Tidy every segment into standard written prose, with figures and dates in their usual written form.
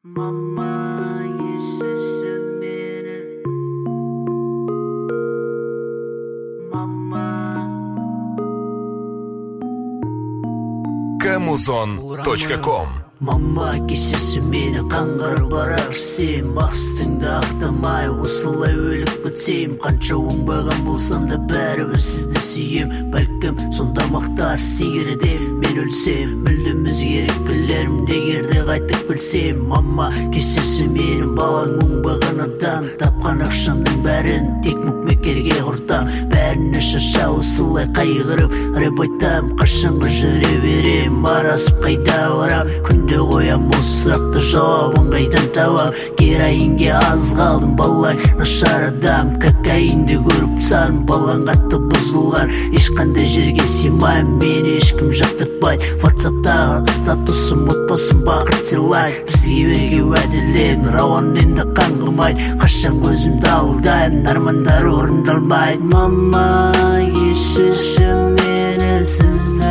Mama yaşasın beni. Mama. Kamuzon.com Mama кешірші мені қаңғырып барарсың мақсатыңды ақтамай осылай өліп кетсем қанша оңбаған болсам да бәрібір сізді сүйем бәлкім сонда мақтар егерде мен өлсем мүлдем өзгеріп егерде қайтып білсем мама кешірші мені балаң оңбаған адам тапқан ақшамның бәрін тек мұқмекерге құртам бәріне шаша осылай қайғырып рэп айтам қашанғы жүре берем арасып қайда барам күнде қоям осы сұрақты жауабын қайдан табам героинге аз қалдым балаң нашар адам кокаинді көріп сарым балаң қатты бұзылған ешқандай жерге сыймаймын мені ешкім жақтыртпайды ватсаптағы статусым отбасым бақыт сыйлай сізге берге уәделедім рауан енді қаңғымайды қашан көзімді алдаймын армандар орындалмайды мама кешірші мені сізді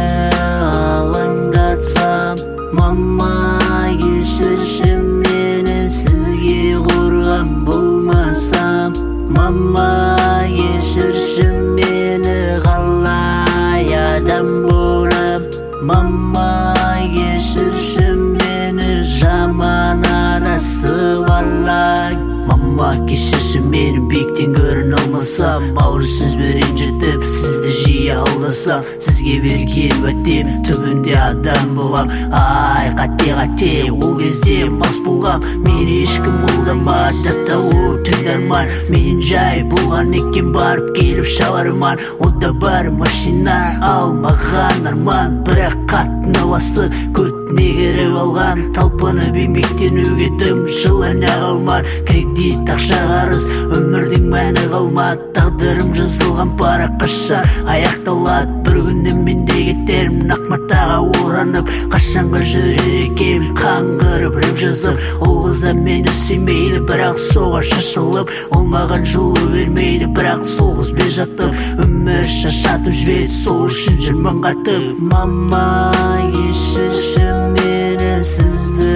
алаңдатсам мама кешірші мені сізге қорған болмасам мама кешірші мені қалай адам болам мама кешірші мені жаман адасып алаң мама кешірші мені биіктен көрін алмасам ауыр сөзбен жетіп сізді жиі алдасам сізге берген уәдем түбінде адам болам ай қате ол кезде мас болғам мені ешкім қолдамады жатталу тыңдарман мен жай болған екен барып келіп шабарман онда бар машина алмаған арман бірақ қатты наласы көтіне керіп алған талпынып еңбектенуге дым жылына қалмады кредит ақша қарыз өмірдің мәні қалмады тағдырым жазылған парақ қашан аяқталады бір күні мен де кетермін ақ матаға оранып қашанға жүрер екем қаңғырып рэп жазып ол қыздар мені сүймейді бірақ соға шашылып ол маған жылу бермейді бірақ сол қызбен жатып өмір шаршатып жіберді сол үшін жүрмін қатып мама кешірші мені сізді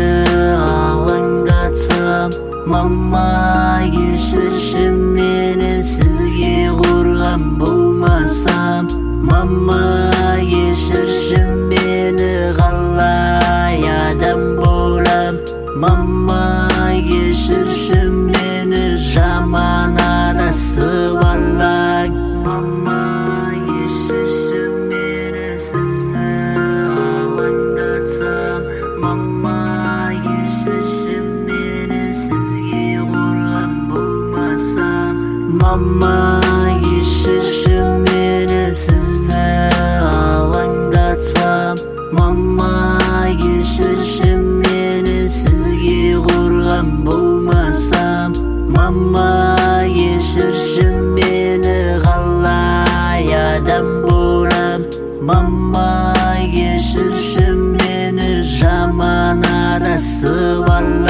алаңдатсам мама кешірші мені сізге қорған болмасам мама кешірші мені қалай адам болам мама кешірші мені жаман адасып алаң мама кешірші мені сізді алаңдатсам мама кешірші мені сізге қорған болмасам мама кешірші мені сізді алаңдатсам мама кешірші мені сізге қорған болмасам мама кешірші мені қалай адам болам мама кешірші мені жаман адасып алам